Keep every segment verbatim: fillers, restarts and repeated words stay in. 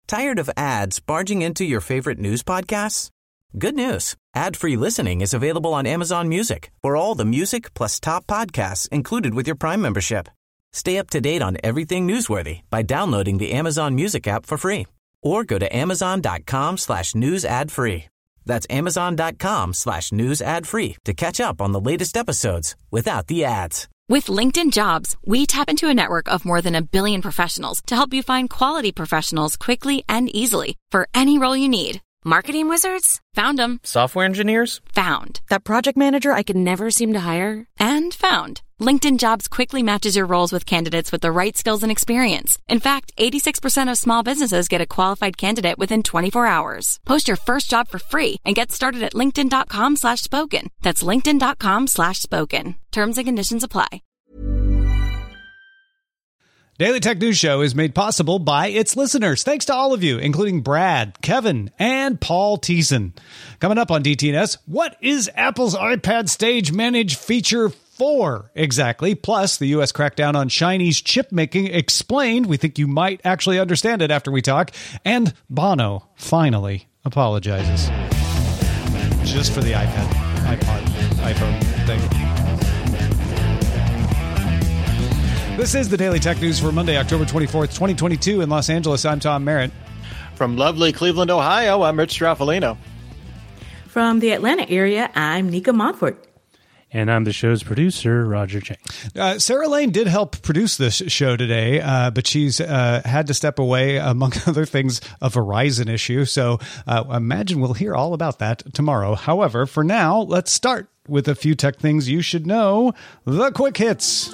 Tired of ads barging into your favorite news podcasts? Good news. Ad-free listening is available on Amazon Music for all the music plus top podcasts included with your Prime membership. Stay up to date on everything newsworthy by downloading the Amazon Music app for free or go to amazon.com slash news ad free. That's amazon.com slash news ad free to catch up on the latest episodes without the ads. With LinkedIn Jobs, we tap into a network of more than a billion professionals to help you find quality professionals quickly and easily for any role you need. Marketing wizards? Found them. Software engineers? Found. That project manager I could never seem to hire? And found. LinkedIn Jobs quickly matches your roles with candidates with the right skills and experience. In fact, eighty-six percent of small businesses get a qualified candidate within twenty-four hours. Post your first job for free and get started at linkedin.com slash spoken. That's linkedin.com slash spoken. Terms and conditions apply. Daily Tech News Show is made possible by its listeners. Thanks to all of you, including Brad, Kevin, and Paul Thiessen. Coming up on D T N S, what is Apple's iPad Stage Manage feature for exactly? Plus, the U S crackdown on Chinese chip making explained. We think you might actually understand it after we talk. And Bono finally apologizes. Just for the iPad, iPod, iPhone thing. This is the Daily Tech News for Monday, October twenty-fourth, twenty twenty-two in Los Angeles. I'm Tom Merritt. From lovely Cleveland, Ohio, I'm Rich Straffolino. From the Atlanta area, I'm Nika Montfort. And I'm the show's producer, Roger Chang. Uh, Sarah Lane did help produce this show today, uh, but she's uh, had to step away, among other things, a Verizon issue. So uh, imagine we'll hear all about that tomorrow. However, for now, let's start with a few tech things you should know. The quick hits.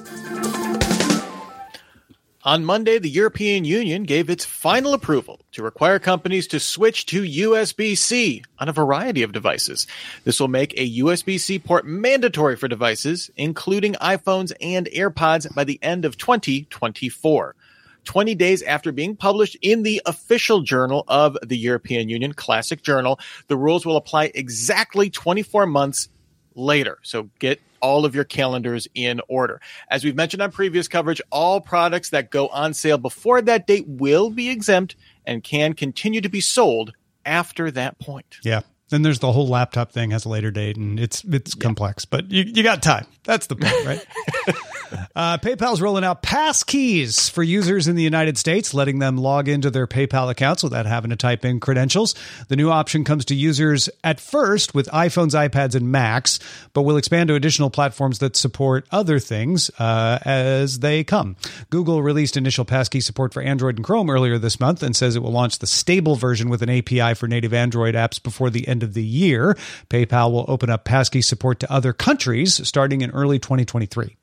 On Monday, the European Union gave its final approval to require companies to switch to U S B C on a variety of devices. This will make a U S B C port mandatory for devices, including iPhones and AirPods, by the end of twenty twenty-four. twenty days after being published in the official journal of the European Union, Classic Journal, the rules will apply exactly twenty-four months later. So get all of your calendars in order. As we've mentioned on previous coverage, all products that go on sale before that date will be exempt and can continue to be sold after that point. Yeah. Then there's the whole laptop thing has a later date, and it's it's yeah. complex, but you, you got time. That's the point, right? uh, PayPal's rolling out passkeys for users in the United States, letting them log into their PayPal accounts without having to type in credentials. The new option comes to users at first with iPhones, iPads, and Macs, but will expand to additional platforms that support other things uh, as they come. Google released initial passkey support for Android and Chrome earlier this month and says it will launch the stable version with an A P I for native Android apps before the end of the year. PayPal will open up passkey support to other countries starting in early twenty twenty-three.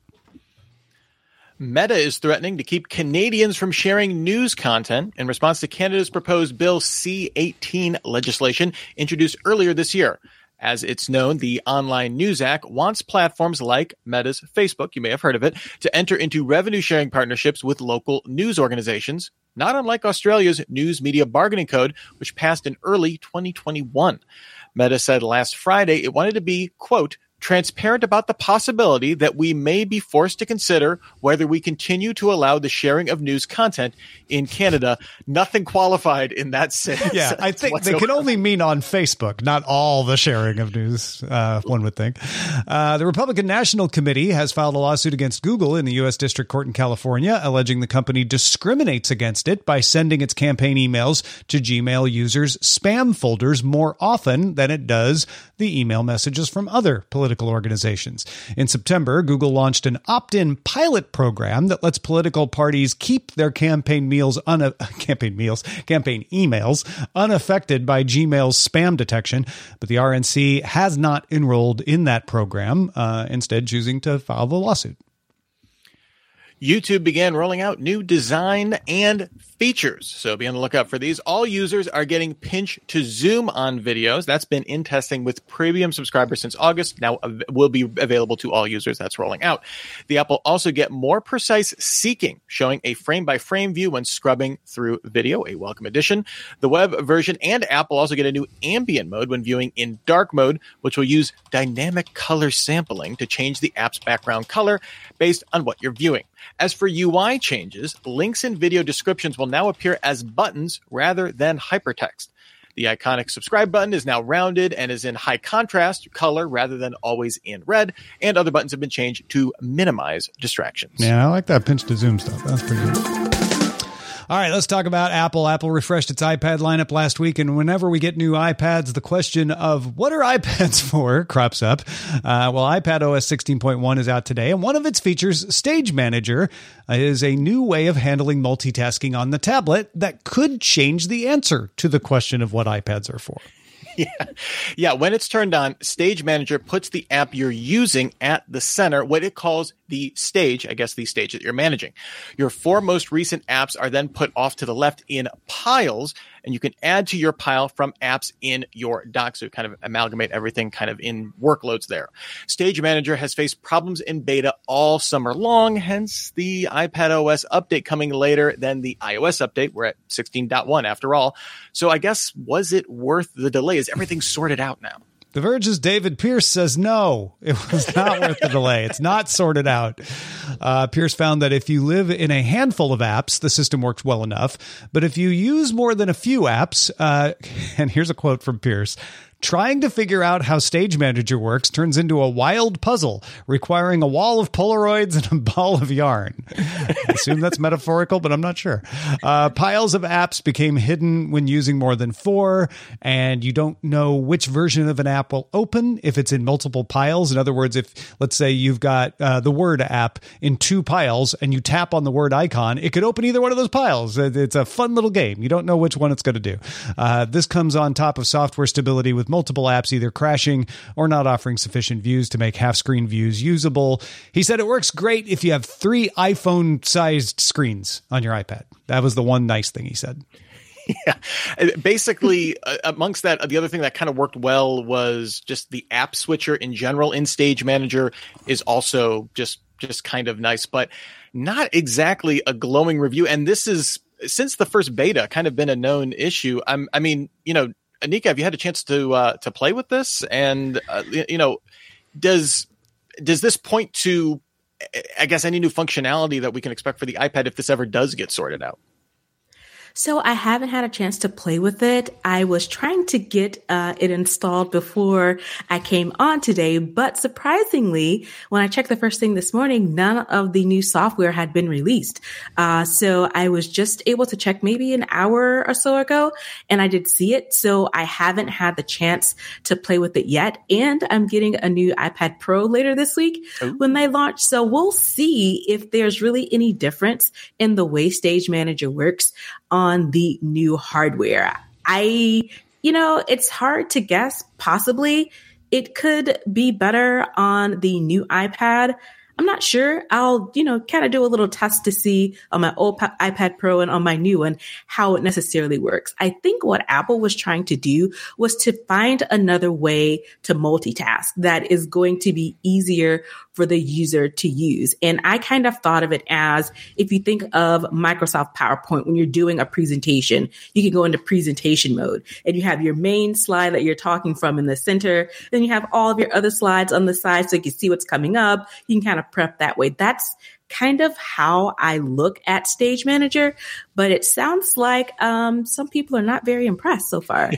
Meta is threatening to keep Canadians from sharing news content in response to Canada's proposed Bill C eighteen legislation introduced earlier this year. As it's known, the Online News Act wants platforms like Meta's Facebook, you may have heard of it, to enter into revenue-sharing partnerships with local news organizations, not unlike Australia's News Media Bargaining Code, which passed in early twenty twenty-one. Meta said last Friday it wanted to be, quote, transparent about the possibility that we may be forced to consider whether we continue to allow the sharing of news content in Canada. Nothing qualified in that sense. Yeah, I think whatsoever. They can only mean on Facebook, not all the sharing of news, uh, one would think. Uh, the Republican National Committee has filed a lawsuit against Google in the U S District Court in California, alleging the company discriminates against it by sending its campaign emails to Gmail users' spam folders more often than it does the email messages from other political organizations. In September, Google launched an opt-in pilot program that lets political parties keep their campaign meals un- campaign meals, campaign emails unaffected by Gmail's spam detection, but the R N C has not enrolled in that program, uh, instead choosing to file the lawsuit. YouTube began rolling out new design and features, so be on the lookout for these. All users are getting pinch to zoom on videos. That's been in testing with premium subscribers since August. Now av- will be available to all users. That's rolling out. The app will also get more precise seeking, showing a frame-by-frame view when scrubbing through video, a welcome addition. The web version and app will also get a new ambient mode when viewing in dark mode, which will use dynamic color sampling to change the app's background color based on what you're viewing. As for U I changes, links and video descriptions will now appear as buttons rather than hypertext. The iconic subscribe button is now rounded and is in high contrast color rather than always in red, and other buttons have been changed to minimize distractions. Yeah, I like that pinch to zoom stuff. That's pretty good. All right, let's talk about Apple. Apple refreshed its iPad lineup last week, and whenever we get new iPads, the question of what are iPads for crops up. Uh, well, iPadOS sixteen point one is out today, and one of its features, Stage Manager, is a new way of handling multitasking on the tablet that could change the answer to the question of what iPads are for. Yeah. Yeah. When it's turned on, Stage Manager puts the app you're using at the center, what it calls the stage, I guess the stage that you're managing. Your four most recent apps are then put off to the left in piles, and you can add to your pile from apps in your dock. So kind of amalgamate everything kind of in workloads there. Stage Manager has faced problems in beta all summer long, hence the iPadOS update coming later than the iOS update. We're at sixteen point one after all. So I guess, was it worth the delay? Is everything sorted out now? The Verge's David Pierce says no, it was not worth the delay. It's not sorted out. Uh, Pierce found that if you live in a handful of apps, the system works well enough. But if you use more than a few apps, uh, and here's a quote from Pierce, trying to figure out how Stage Manager works turns into a wild puzzle, requiring a wall of Polaroids and a ball of yarn. I assume that's metaphorical, but I'm not sure. Uh, piles of apps became hidden when using more than four, and you don't know which version of an app will open if it's in multiple piles. In other words, if, let's say, you've got uh, the Word app in two piles, and you tap on the Word icon, it could open either one of those piles. It's a fun little game. You don't know which one it's going to do. Uh, this comes on top of software stability with multiple apps either crashing or not offering sufficient views to make half-screen views usable. He said it works great if you have three iPhone-sized screens on your iPad. That was the one nice thing he said. Yeah. Basically, uh, amongst that, the other thing that kind of worked well was just the app switcher in general in Stage Manager is also just, just kind of nice, but not exactly a glowing review. And this is, since the first beta, kind of been a known issue. I'm, I mean, you know, Anika, have you had a chance to uh, to play with this? And uh, you know, does does this point to, I guess, any new functionality that we can expect for the iPad if this ever does get sorted out? So I haven't had a chance to play with it. I was trying to get uh, it installed before I came on today, but surprisingly, when I checked the first thing this morning, none of the new software had been released. Uh, so I was just able to check maybe an hour or so ago, and I did see it. So I haven't had the chance to play with it yet. And I'm getting a new iPad Pro later this week Ooh. when they launch. So we'll see if there's really any difference in the way Stage Manager works on the new hardware. I, you know, it's hard to guess. Possibly it could be better on the new iPad. I'm not sure. I'll, you know, kind of do a little test to see on my old pa- iPad Pro and on my new one how it necessarily works. I think what Apple was trying to do was to find another way to multitask that is going to be easier for the user to use. And I kind of thought of it as, if you think of Microsoft PowerPoint, when you're doing a presentation, you can go into presentation mode and you have your main slide that you're talking from in the center. Then you have all of your other slides on the side so you can see what's coming up. You can kind of prep that way. That's kind of how I look at Stage Manager, but it sounds like um, some people are not very impressed so far.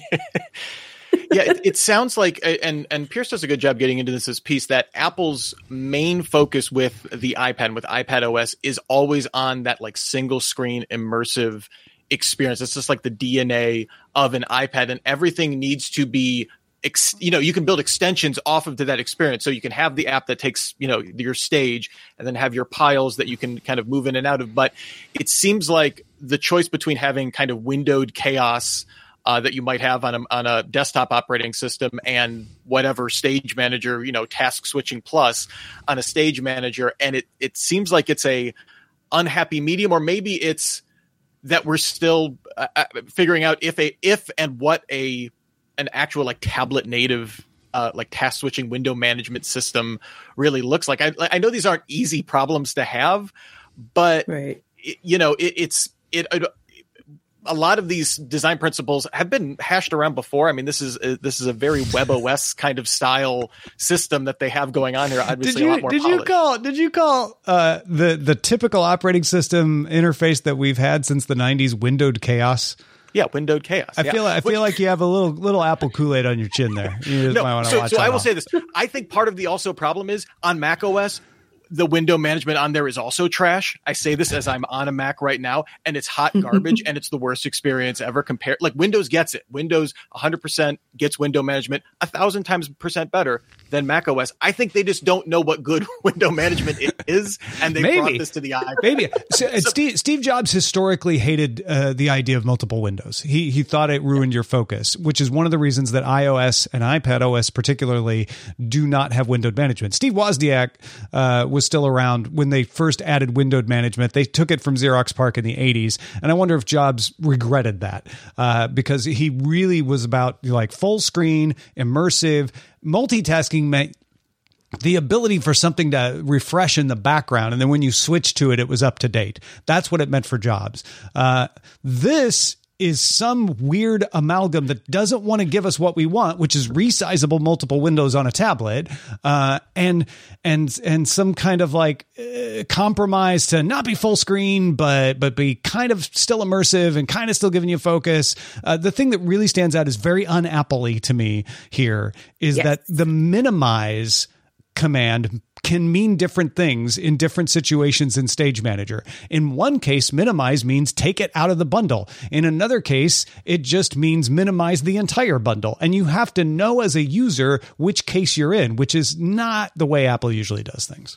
Yeah, it, it sounds like, and and Pierce does a good job getting into this as piece, that Apple's main focus with the iPad, with iPadOS, is always on that like single screen immersive experience. It's just like the D N A of an iPad, and everything needs to be, ex, you know, you can build extensions off of to that experience. So you can have the app that takes, you know, your stage, and then have your piles that you can kind of move in and out of. But it seems like the choice between having kind of windowed chaos Uh, that you might have on a, on a desktop operating system and whatever Stage Manager, you know, task switching plus on a Stage Manager. And it, it seems like it's a unhappy medium, or maybe it's that we're still uh, figuring out if a, if and what a, an actual like tablet native, uh, like task switching window management system really looks like. I, I know these aren't easy problems to have, but right. it, you know, it, it's, it, it a lot of these design principles have been hashed around before. I mean, this is a, this is a very WebOS kind of style system that they have going on here. Obviously, did you, a lot more did polished. you call did you call uh, the the typical operating system interface that we've had since the nineties windowed chaos? Yeah, windowed chaos. I yeah. feel I feel Which, like you have a little little apple Kool-Aid on your chin there. You just no, might want to so, watch so that I will off. say this. I think part of the also problem is on macOS, the window management on there is also trash. I say this as I'm on a Mac right now, and it's hot garbage, and it's the worst experience ever compared. Like Windows gets it. Windows one hundred percent gets window management a thousand times percent better than macOS. I think they just don't know what good window management is, and they Maybe. brought this to the iPad. Maybe so, uh, Steve, Steve Jobs historically hated uh, the idea of multiple windows. He he thought it ruined your focus, which is one of the reasons that iOS and iPadOS particularly do not have windowed management. Steve Wozniak uh, was still around when they first added windowed management. They took it from Xerox PARC in the eighties, and I wonder if Jobs regretted that uh, because he really was about like full screen, immersive, multitasking meant the ability for something to refresh in the background. And then when you switch to it, it was up to date. That's what it meant for Jobs. Uh, this is some weird amalgam that doesn't want to give us what we want, which is resizable multiple windows on a tablet, uh, and and and some kind of like uh, compromise to not be full screen, but but be kind of still immersive and kind of still giving you focus. Uh, the thing that really stands out is very un-Apple-y to me here is Yes. that the minimize command can mean different things in different situations in Stage Manager. In one case, minimize means take it out of the bundle. In another case, it just means minimize the entire bundle. And you have to know as a user which case you're in, which is not the way Apple usually does things.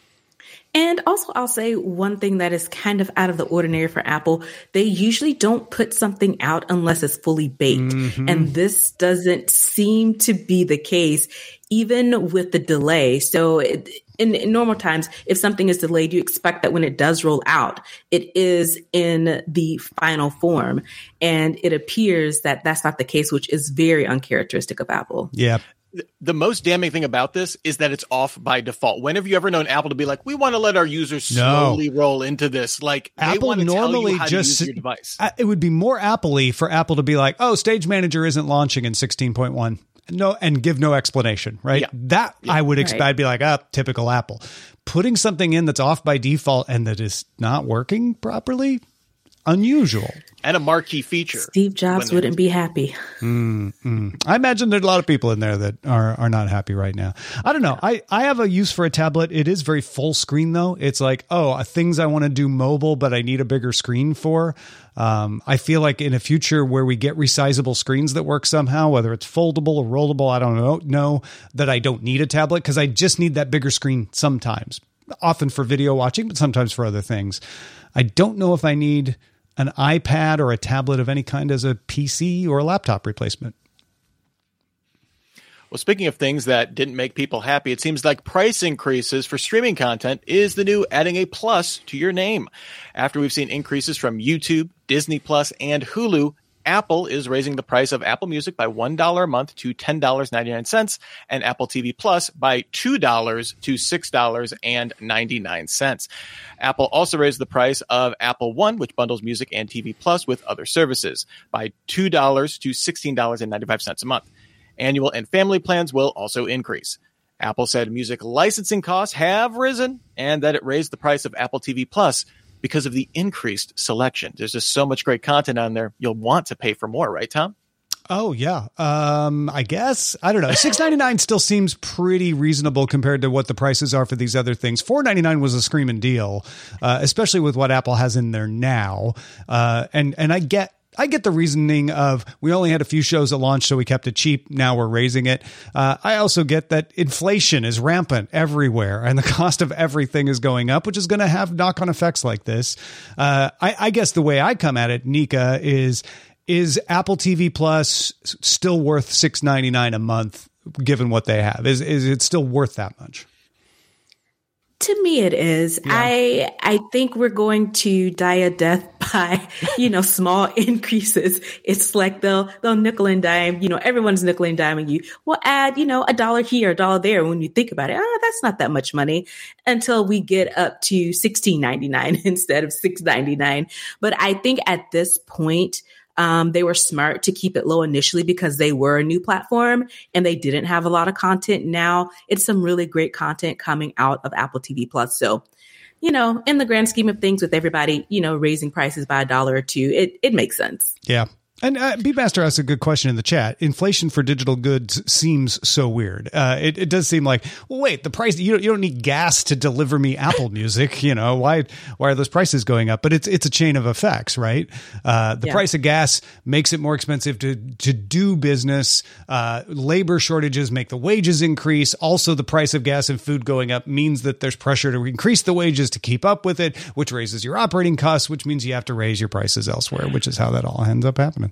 And also, I'll say one thing that is kind of out of the ordinary for Apple. They usually don't put something out unless it's fully baked. Mm-hmm. And this doesn't seem to be the case, even with the delay. So it, in, in normal times, if something is delayed, you expect that when it does roll out, it is in the final form. And it appears that that's not the case, which is very uncharacteristic of Apple. Yeah. The most damning thing about this is that it's off by default. When have you ever known Apple to be like, we want to let our users slowly no. roll into this? Like they Apple want to normally tell you how just to use your device. It would be more Apple-y for Apple to be like, oh, Stage Manager isn't launching in sixteen point one. No, and give no explanation, right? Yeah. That yeah. I would expect, right. be like, oh, typical Apple. Putting something in that's off by default and that is not working properly, unusual. And a marquee feature. Steve Jobs wouldn't be happy. Mm, mm. I imagine there's a lot of people in there that are are not happy right now. I don't know. I, I have a use for a tablet. It is very full screen, though. It's like, oh, things I want to do mobile, but I need a bigger screen for. Um, I feel like in a future where we get resizable screens that work somehow, whether it's foldable or rollable, I don't know, know that I don't need a tablet because I just need that bigger screen sometimes, often for video watching, but sometimes for other things. I don't know if I need an iPad or a tablet of any kind as a P C or a laptop replacement. Well, speaking of things that didn't make people happy, it seems like price increases for streaming content is the new adding a plus to your name. After we've seen increases from YouTube, Disney Plus, and Hulu, Apple is raising the price of Apple Music by one dollar a month to ten dollars and ninety-nine cents and Apple T V Plus by two dollars to six dollars and ninety-nine cents. Apple also raised the price of Apple One, which bundles music and T V Plus with other services, by two dollars to sixteen dollars and ninety-five cents a month. Annual and family plans will also increase. Apple said music licensing costs have risen and that it raised the price of Apple T V Plus because of the increased selection. There's just so much great content on there. You'll want to pay for more, right, Tom? Oh, yeah. Um, I guess. I don't know. six ninety-nine still seems pretty reasonable compared to what the prices are for these other things. four ninety-nine was a screaming deal, uh, especially with what Apple has in there now. Uh, and, and I get I get the reasoning of we only had a few shows at launch, so we kept it cheap. Now we're raising it. Uh, I also get that inflation is rampant everywhere and the cost of everything is going up, which is going to have knock-on effects like this. Uh, I, I guess the way I come at it, Nika, is is Apple T V Plus still worth six ninety-nine a month given what they have? Is is it still worth that much? To me, it is. Yeah. I I think we're going to die a death by, you know, small increases. It's like they'll they'll nickel and dime. You know, everyone's nickel and diming you. We'll add, you know, a dollar here, a dollar there. When you think about it, oh, that's not that much money until we get up to sixteen ninety-nine instead of six ninety-nine. But I think at this point, Um, they were smart to keep it low initially because they were a new platform and they didn't have a lot of content. Now it's some really great content coming out of Apple T V Plus. So, you know, in the grand scheme of things with everybody, you know, raising prices by a dollar or two, it, it makes sense. Yeah. And uh, Beatmaster asked a good question in the chat. Inflation for digital goods seems so weird. Uh, it, it does seem like, well, wait, the price, you don't, you don't need gas to deliver me Apple Music. You know, why, why are those prices going up? But it's, it's a chain of effects, right? Uh, the yeah. price of gas makes it more expensive to, to do business. Uh, labor shortages make the wages increase. Also, the price of gas and food going up means that there's pressure to increase the wages to keep up with it, which raises your operating costs, which means you have to raise your prices elsewhere, which is how that all ends up happening.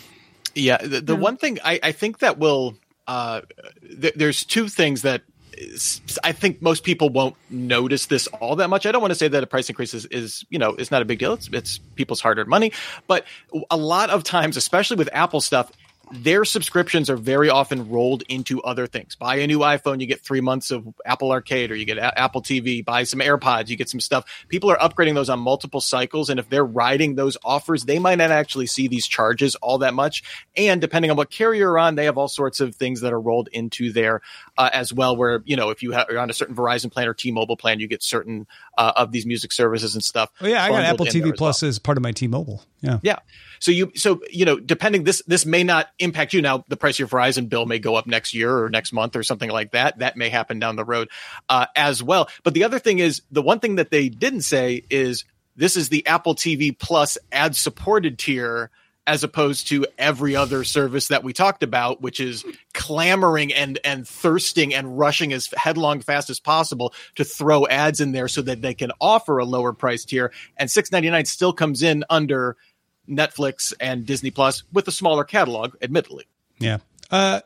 Yeah, the, the yeah. one thing I, I think that will uh, th- there's two things that is, I think most people won't notice this all that much. I don't want to say that a price increase is, is you know, it's not a big deal. It's, it's people's hard-earned money. But a lot of times, especially with Apple stuff, their subscriptions are very often rolled into other things. Buy a new iPhone, you get three months of Apple Arcade, or you get a- Apple T V. Buy some AirPods, you get some stuff. People are upgrading those on multiple cycles, and if they're riding those offers, they might not actually see these charges all that much. And depending on what carrier you're on, they have all sorts of things that are rolled into there uh, as well, where, you know, if you ha- are on a certain Verizon plan or T-Mobile plan, you get certain uh, of these music services and stuff. Oh, yeah, I got Apple T V Plus as, well. as part of my T-Mobile. Yeah. Yeah. So you, so, you know, depending, this, this may not impact you. Now, the price of your Verizon bill may go up next year or next month or something like that. That may happen down the road uh, as well. But the other thing is, the one thing that they didn't say is this is the Apple T V Plus ad supported tier, as opposed to every other service that we talked about, which is clamoring and, and thirsting and rushing as headlong fast as possible to throw ads in there so that they can offer a lower price tier. And six ninety-nine still comes in under Netflix and Disney Plus with a smaller catalog, admittedly. Yeah. Uh,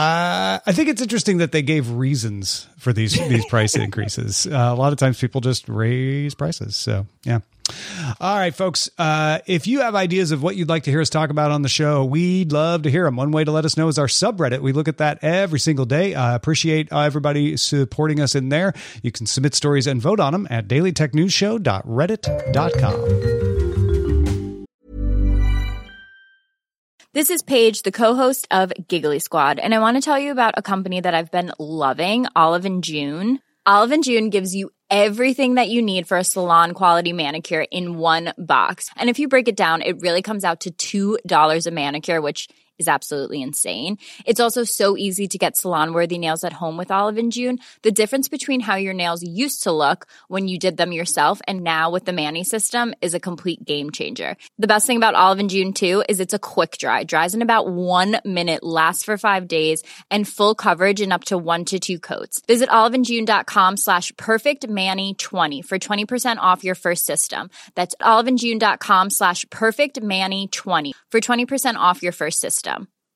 uh, I think it's interesting that they gave reasons for these, these price increases. Uh, a lot of times people just raise prices. So, yeah. All right, folks. Uh, if you have ideas of what you'd like to hear us talk about on the show, we'd love to hear them. One way to let us know is our subreddit. We look at that every single day. I uh, appreciate uh, everybody supporting us in there. You can submit stories and vote on them at daily tech news show dot reddit dot com. This is Paige, the co-host of Giggly Squad, and I want to tell you about a company that I've been loving, Olive and June. Olive and June gives you everything that you need for a salon-quality manicure in one box. And if you break it down, it really comes out to two dollars a manicure, which is absolutely insane. It's also so easy to get salon-worthy nails at home with Olive and June. The difference between how your nails used to look when you did them yourself and now with the Mani system is a complete game changer. The best thing about Olive and June, too, is it's a quick dry. Dries in about one minute, lasts for five days, and full coverage in up to one to two coats. Visit oliveandjune.com slash perfectmani20 for twenty percent off your first system. That's oliveandjune.com slash perfectmani20 for twenty percent off your first system.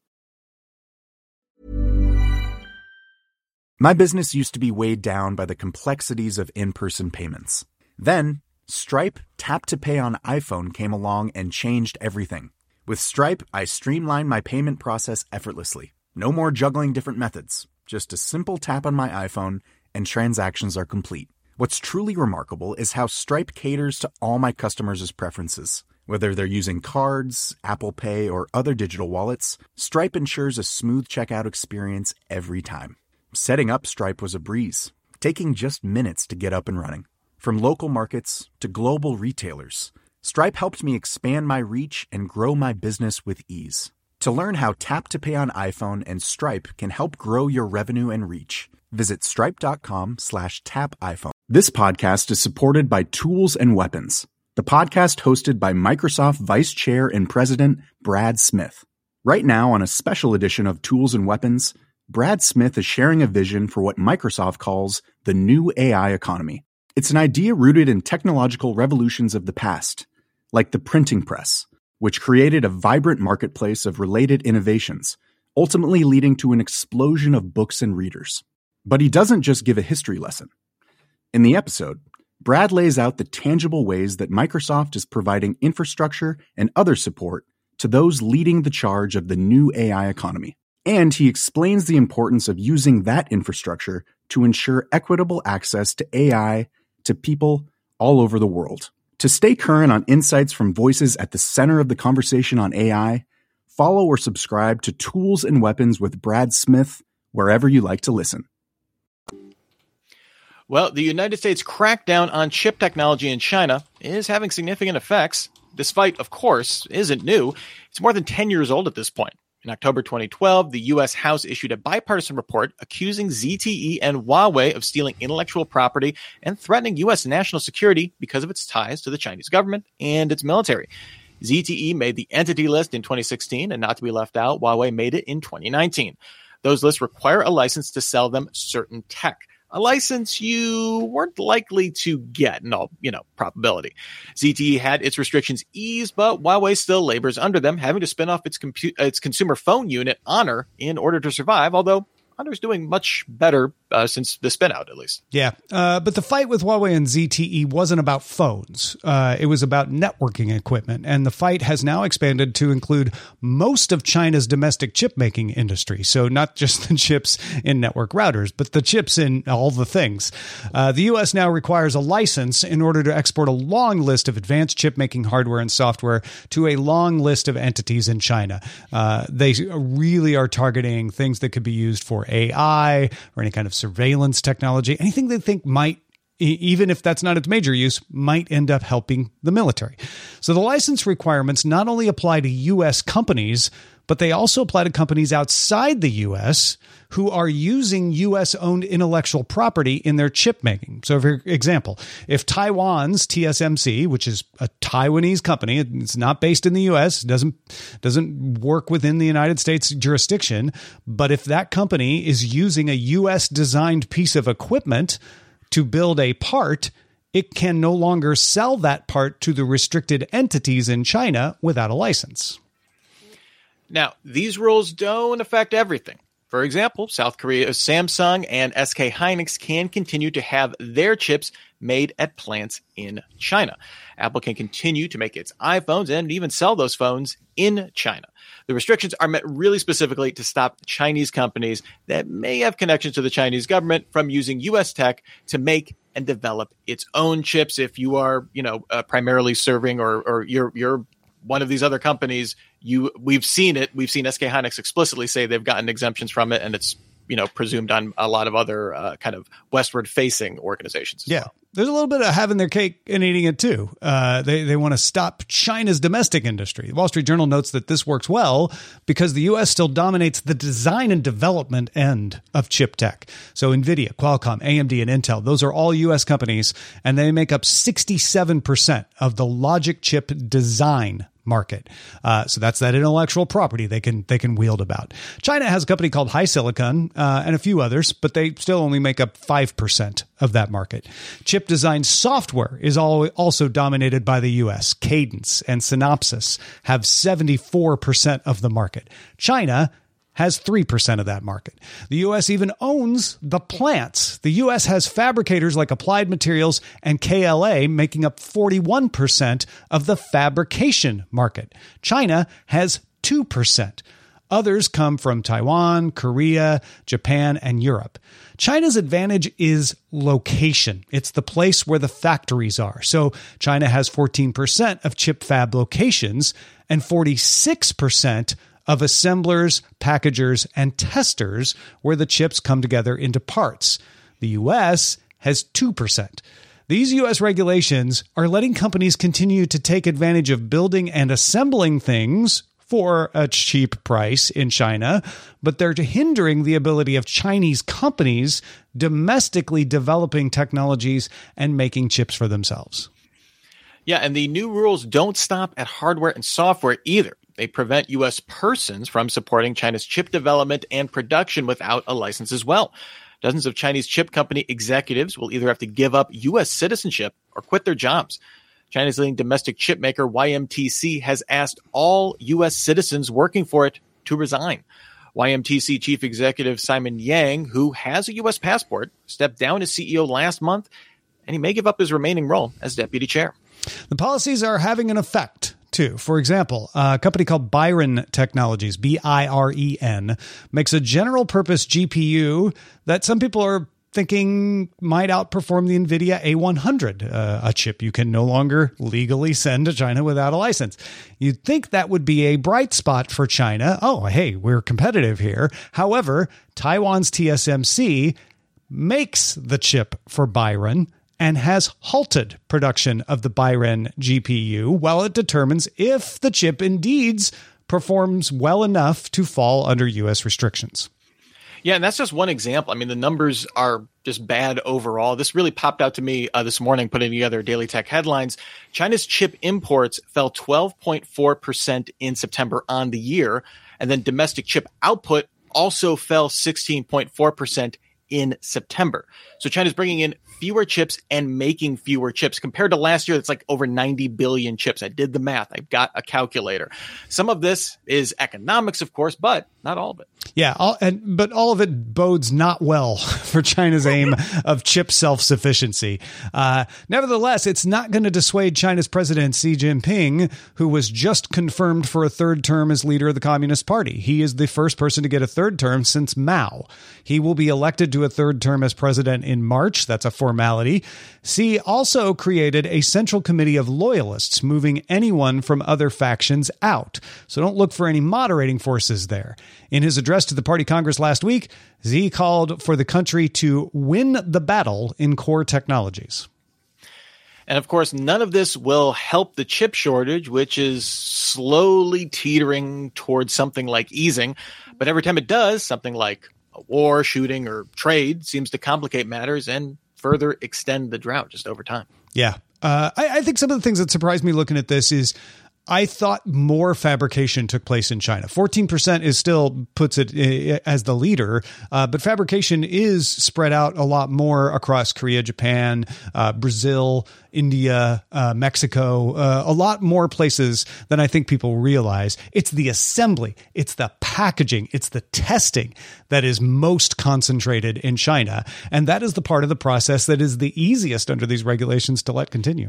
My business used to be weighed down by the complexities of in-person payments. Then, Stripe Tap to Pay on iPhone came along and changed everything. With Stripe, I streamlined my payment process effortlessly. No more juggling different methods. Just a simple tap on my iPhone and transactions are complete. What's truly remarkable is how Stripe caters to all my customers' preferences. Whether they're using cards, Apple Pay, or other digital wallets, Stripe ensures a smooth checkout experience every time. Setting up Stripe was a breeze, taking just minutes to get up and running. From local markets to global retailers, Stripe helped me expand my reach and grow my business with ease. To learn how Tap to Pay on iPhone and Stripe can help grow your revenue and reach, visit stripe.com slash tap iPhone. This podcast is supported by Tools and Weapons, the podcast hosted by Microsoft Vice Chair and President Brad Smith. Right now, on a special edition of Tools and Weapons, Brad Smith is sharing a vision for what Microsoft calls the new A I economy. It's an idea rooted in technological revolutions of the past, like the printing press, which created a vibrant marketplace of related innovations, ultimately leading to an explosion of books and readers. But he doesn't just give a history lesson. In the episode, Brad lays out the tangible ways that Microsoft is providing infrastructure and other support to those leading the charge of the new A I economy. And he explains the importance of using that infrastructure to ensure equitable access to A I to people all over the world. To stay current on insights from voices at the center of the conversation on A I, follow or subscribe to Tools and Weapons with Brad Smith wherever you like to listen. Well, the United States crackdown on chip technology in China is having significant effects. This fight, of course, isn't new. It's more than ten years old at this point. In October twenty twelve, the U S House issued a bipartisan report accusing Z T E and Huawei of stealing intellectual property and threatening U S national security because of its ties to the Chinese government and its military. Z T E made the entity list in twenty sixteen, and not to be left out, Huawei made it in twenty nineteen. Those lists require a license to sell them certain tech. A license you weren't likely to get in all, you know, probability. Z T E had its restrictions eased, but Huawei still labors under them, having to spin off its compu- its consumer phone unit, Honor, in order to survive, although Honor's doing much better uh, since the spin out, at least. Yeah, uh, but the fight with Huawei and Z T E wasn't about phones. Uh, it was about networking equipment, and the fight has now expanded to include most of China's domestic chip-making industry. So not just the chips in network routers, but the chips in all the things. Uh, the U S now requires a license in order to export a long list of advanced chip-making hardware and software to a long list of entities in China. Uh, they really are targeting things that could be used for A I or any kind of surveillance technology, anything they think might, even if that's not its major use, might end up helping the military. So the license requirements not only apply to U S companies, but they also apply to companies outside the U S who are using U S-owned intellectual property in their chip making. So, for example, if Taiwan's T S M C, which is a Taiwanese company, it's not based in the U S, doesn't doesn't work within the United States jurisdiction, but if that company is using a U S-designed piece of equipment to build a part, it can no longer sell that part to the restricted entities in China without a license. Now, these rules don't affect everything. For example, South Korea's Samsung and S K Hynix can continue to have their chips made at plants in China. Apple can continue to make its iPhones and even sell those phones in China. The restrictions are meant really specifically to stop Chinese companies that may have connections to the Chinese government from using U S tech to make and develop its own chips. If you are, you know, uh, primarily serving or, or you're, you're one of these other companies, you we've seen it. We've seen S K Hynix explicitly say they've gotten exemptions from it, and it's, you know, presumed on a lot of other uh, kind of westward-facing organizations as yeah. well. There's a little bit of having their cake and eating it too. Uh, they they want to stop China's domestic industry. The Wall Street Journal notes that this works well because the U S still dominates the design and development end of chip tech. So NVIDIA, Qualcomm, A M D, and Intel, those are all U S companies, and they make up sixty-seven percent of the logic chip design market. Uh, so that's that intellectual property they can they can wield about. China has a company called HiSilicon uh, and a few others, but they still only make up five percent of that market. Chip design software is all, also dominated by the U S. Cadence and Synopsys have seventy-four percent of the market. China has three percent of that market. The U S even owns the plants. The U S has fabricators like Applied Materials and K L A making up forty-one percent of the fabrication market. China has two percent. Others come from Taiwan, Korea, Japan, and Europe. China's advantage is location. It's the place where the factories are. So China has fourteen percent of chip fab locations and forty-six percent of assemblers, packagers, and testers where the chips come together into parts. The U S has two percent. These U S regulations are letting companies continue to take advantage of building and assembling things for a cheap price in China, but they're hindering the ability of Chinese companies domestically developing technologies and making chips for themselves. Yeah, and the new rules don't stop at hardware and software either. They prevent U S persons from supporting China's chip development and production without a license as well. Dozens of Chinese chip company executives will either have to give up U S citizenship or quit their jobs. China's leading domestic chip maker Y M T C has asked all U S citizens working for it to resign. Y M T C chief executive Simon Yang, who has a U S passport, stepped down as C E O last month and he may give up his remaining role as deputy chair. The policies are having an effect, too. For example, a company called Biren Technologies, B I R E N, makes a general-purpose G P U that some people are thinking might outperform the NVIDIA A one hundred, uh, a chip you can no longer legally send to China without a license. You'd think that would be a bright spot for China. Oh, hey, we're competitive here. However, Taiwan's T S M C makes the chip for Biren and has halted production of the Biren G P U while it determines if the chip indeed performs well enough to fall under U S restrictions. Yeah, and that's just one example. I mean, the numbers are just bad overall. This really popped out to me uh, this morning, putting together Daily Tech headlines. China's chip imports fell twelve point four percent in September on the year, and then domestic chip output also fell sixteen point four percent in September. So China's bringing in fewer chips and making fewer chips compared to last year. It's like over ninety billion chips. I did the math. I've got a calculator. Some of this is economics, of course, but not all of it. Yeah, all, and but all of it bodes not well for China's aim of chip self-sufficiency. Uh, nevertheless, it's not going to dissuade China's President Xi Jinping, who was just confirmed for a third term as leader of the Communist Party. He is the first person to get a third term since Mao. He will be elected to a third term as president in March. That's a formality. Xi also created a central committee of loyalists, moving anyone from other factions out. So don't look for any moderating forces there. In his address to the party Congress last week, Xi called for the country to win the battle in core technologies. And of course, none of this will help the chip shortage, which is slowly teetering towards something like easing. But every time it does, something like a war, shooting, or trade seems to complicate matters and further extend the drought just over time. Yeah. Uh, I, I think some of the things that surprised me looking at this is I thought more fabrication took place in China. fourteen percent is still puts it as the leader, uh, but fabrication is spread out a lot more across Korea, Japan, uh, Brazil, India, uh, Mexico, uh, a lot more places than I think people realize. It's the assembly, it's the packaging, it's the testing that is most concentrated in China. And that is the part of the process that is the easiest under these regulations to let continue.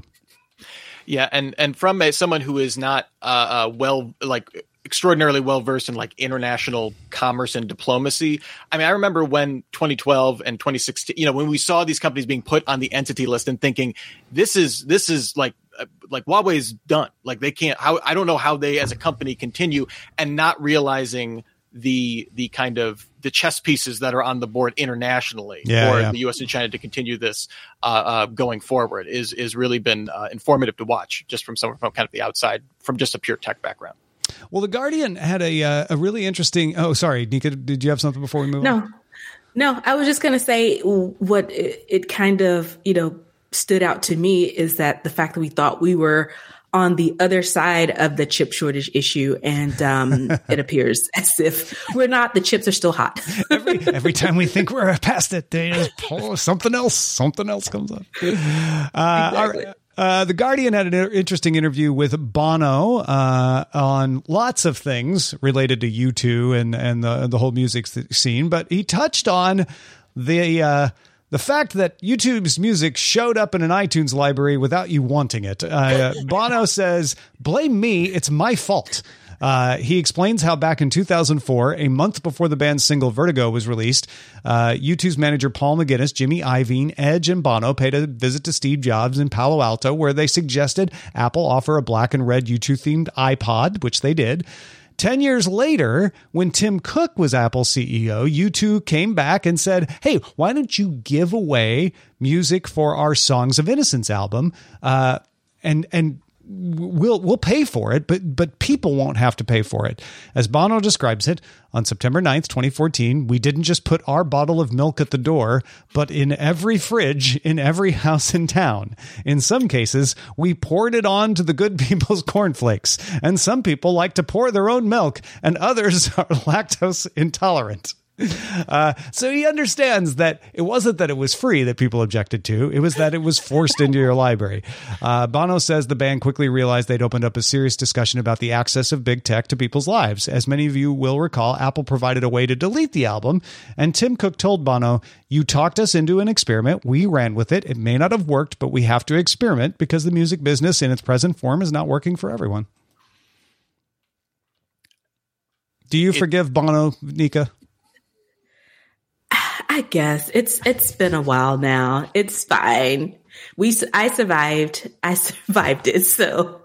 Yeah, and and from a, someone who is not uh, uh, well, like extraordinarily well versed in like international commerce and diplomacy. I mean, I remember when twenty twelve and twenty sixteen, you know, when we saw these companies being put on the entity list and thinking this is this is like uh, like Huawei's done, like they can't. How I don't know how they as a company continue, and not realizing the the kind of the chess pieces that are on the board internationally yeah, for yeah. the U S and China to continue this uh, uh, going forward is is really been uh, informative to watch just from someone from kind of the outside, from just a pure tech background. Well, The Guardian had a uh, a really interesting. Oh, sorry, Nika, did you have something before we move no. on? No, I was just going to say what it, it kind of, you know, stood out to me is that the fact that we thought we were on the other side of the chip shortage issue, and um, it appears as if we're not. The chips are still hot. every, every time we think we're past it, they just pull something else. Something else comes up. Uh, Exactly. our, uh, the Guardian had an interesting interview with Bono uh, on lots of things related to U two and and the the whole music scene, but he touched on the. Uh, The fact that YouTube's music showed up in an iTunes library without you wanting it. Uh, Bono says, blame me, it's my fault. Uh, he explains how back in two thousand four, a month before the band's single Vertigo was released, uh, U two's manager Paul McGuinness, Jimmy Iovine, Edge, and Bono paid a visit to Steve Jobs in Palo Alto, where they suggested Apple offer a black and red U two themed iPod, which they did. Ten years later, when Tim Cook was Apple C E O, U two came back and said, hey, why don't you give away music for our Songs of Innocence album? Uh, and, and, We'll we'll pay for it, but but people won't have to pay for it. As Bono describes it, on September ninth, twenty fourteen, we didn't just put our bottle of milk at the door, but in every fridge, in every house in town. In some cases, we poured it on to the good people's cornflakes, and some people like to pour their own milk, and others are lactose intolerant. Uh, so he understands that it wasn't that it was free that people objected to. It was that it was forced into your library. Uh, Bono says the band quickly realized they'd opened up a serious discussion about the access of big tech to people's lives. As many of you will recall, Apple provided a way to delete the album, and Tim Cook told Bono, "You talked us into an experiment. We ran with it. It may not have worked, but we have to experiment because the music business in its present form is not working for everyone." Do you it, forgive Bono, Nika? I guess it's it's been a while now. It's fine. We I survived. I survived it. So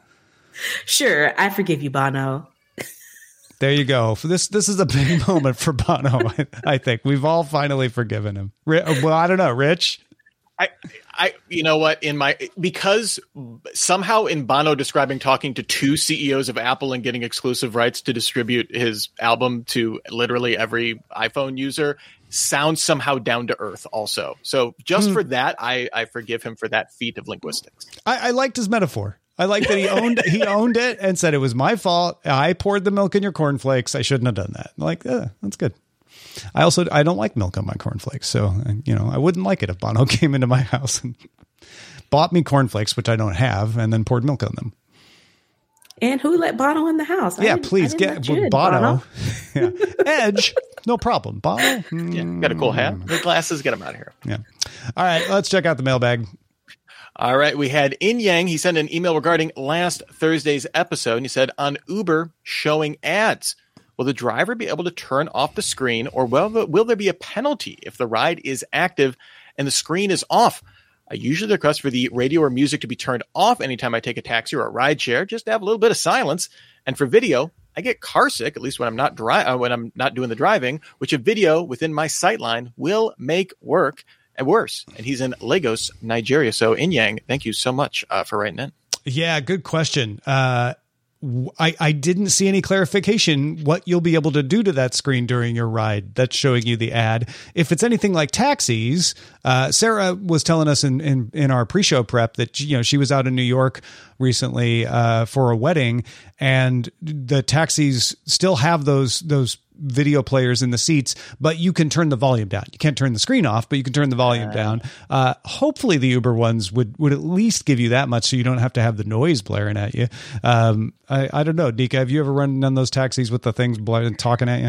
sure, I forgive you, Bono. There you go. This this is a big moment for Bono. I, I think we've all finally forgiven him. Well, I don't know, Rich. I, I, you know what? In my because somehow in Bono describing talking to two C E Os of Apple and getting exclusive rights to distribute his album to literally every iPhone user sounds somehow down to earth. Also, so just mm. for that, I, I forgive him for that feat of linguistics. I, I liked his metaphor. I like that he owned he owned it and said it was my fault. I poured the milk in your cornflakes. I shouldn't have done that. Like, eh, that's good. I also I don't like milk on my cornflakes, so you know I wouldn't like it if Bono came into my house and bought me cornflakes, which I don't have, and then poured milk on them. And who let Bono in the house? I yeah, please get Bono. Bono. yeah. Edge, no problem. Bono, yeah, got a cool hat, the glasses, get him out of here. Yeah. All right, let's check out the mailbag. All right, we had In Yang. He sent an email regarding last Thursday's episode, and he said on Uber showing ads. Will the driver be able to turn off the screen, or will, the, will there be a penalty if the ride is active and the screen is off? I usually request for the radio or music to be turned off anytime I take a taxi or a ride share, just to have a little bit of silence. And for video, I get car sick, at least when I'm not dri- uh, when I'm not doing the driving, which a video within my sightline will make work and worse. And he's in Lagos, Nigeria. So In Yang, thank you so much uh, for writing in. Yeah, good question. Uh, I, I didn't see any clarification what you'll be able to do to that screen during your ride that's showing you the ad. If it's anything like taxis, uh, Sarah was telling us in, in, in our pre-show prep that, you know, she was out in New York recently uh, for a wedding, and the taxis still have those those video players in the seats, but you can turn the volume down. You can't turn the screen off, but you can turn the volume uh, down. Uh, hopefully the Uber ones would, would at least give you that much so you don't have to have the noise blaring at you. Um, I, I don't know, Nika, have you ever run on those taxis with the things blaring, talking at you?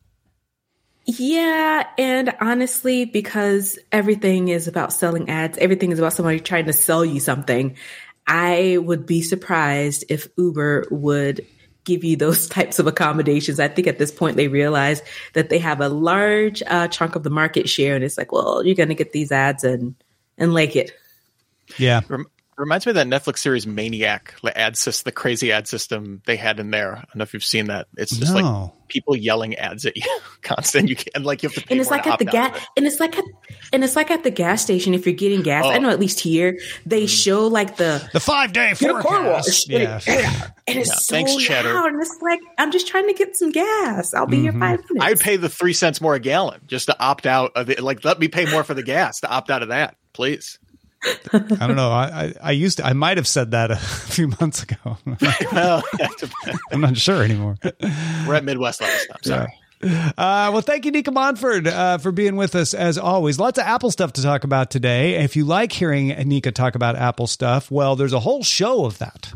Yeah, and honestly, because everything is about selling ads, everything is about somebody trying to sell you something, I would be surprised if Uber would give you those types of accommodations. I think at this point they realize that they have a large uh, chunk of the market share, and it's like, well, you're going to get these ads and and like it. Yeah. Rem- reminds me of that Netflix series Maniac, the ad system, the crazy ad system they had in there. I don't know if you've seen that. It's just no. like people yelling ads at you constant. You can like you have to pay and it's more like at the gas and it's like at and it's like at the gas station if you're getting gas. Oh. I know at least here they show like the the five day forecast. Yeah. And it's yeah. so Thanks, loud. Cheddar. And it's like, I'm just trying to get some gas. I'll be mm-hmm. here five minutes. I'd pay the three cents more a gallon just to opt out of it. Like, let me pay more for the gas to opt out of that, please. I don't know. I, I, I used to, I might have said that a few months ago. Well, I'm not sure anymore. We're at Midwest levels. I'm sorry. Yeah. Uh, well, thank you, Nika Monford, uh, for being with us as always. Lots of Apple stuff to talk about today. If you like hearing Nika talk about Apple stuff, well, there's a whole show of that.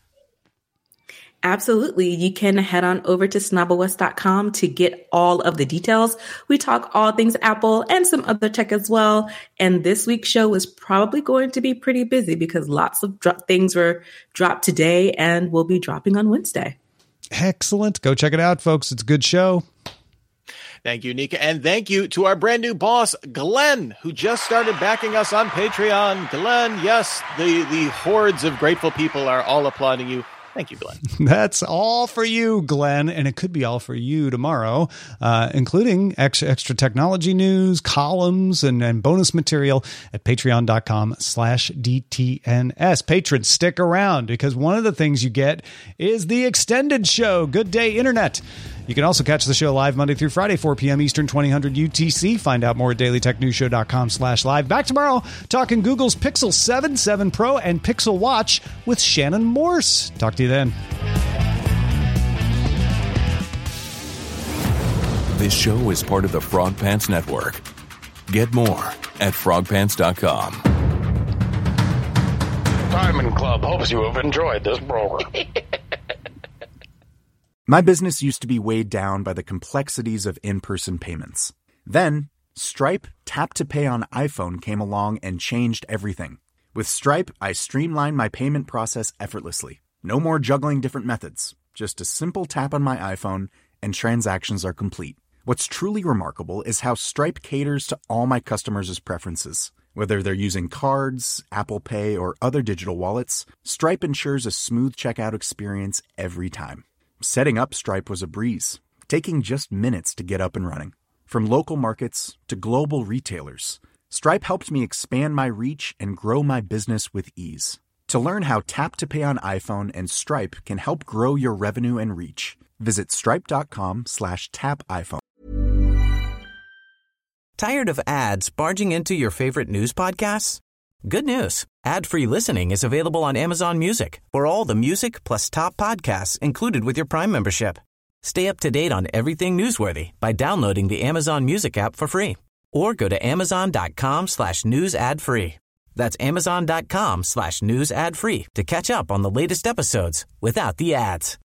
Absolutely. You can head on over to snobble west dot com to get all of the details. We talk all things Apple and some other tech as well. And this week's show is probably going to be pretty busy because lots of dro- things were dropped today and will be dropping on Wednesday. Excellent. Go check it out, folks. It's a good show. Thank you, Nika. And thank you to our brand new boss, Glenn, who just started backing us on Patreon. Glenn, yes, the, the hordes of grateful people are all applauding you. Thank you, Glenn. That's all for you, Glenn. And it could be all for you tomorrow, uh, including extra, extra technology news, columns, and, and bonus material at patreon.com slash DTNS. Patrons, stick around because one of the things you get is the extended show, Good Day Internet. You can also catch the show live Monday through Friday, four p.m. Eastern, twenty hundred U T C. Find out more at dailytechnewsshow.com slash live. Back tomorrow, talking Google's Pixel seven, seven Pro, and Pixel Watch with Shannon Morse. Talk to you then. This show is part of the Frog Pants Network. Get more at frog pants dot com. Diamond Club hopes you have enjoyed this program. My business used to be weighed down by the complexities of in-person payments. Then, Stripe Tap to Pay on iPhone came along and changed everything. With Stripe, I streamlined my payment process effortlessly. No more juggling different methods. Just a simple tap on my iPhone and transactions are complete. What's truly remarkable is how Stripe caters to all my customers' preferences. Whether they're using cards, Apple Pay, or other digital wallets, Stripe ensures a smooth checkout experience every time. Setting up Stripe was a breeze, taking just minutes to get up and running. From local markets to global retailers, Stripe helped me expand my reach and grow my business with ease. To learn how Tap to Pay on iPhone and Stripe can help grow your revenue and reach, visit stripe.com slash tap iPhone. Tired of ads barging into your favorite news podcasts? Good news. Ad-free listening is available on Amazon Music for all the music plus top podcasts included with your Prime membership. Stay up to date on everything newsworthy by downloading the Amazon Music app for free or go to amazon.com slash news ad free. That's amazon.com slash news ad free to catch up on the latest episodes without the ads.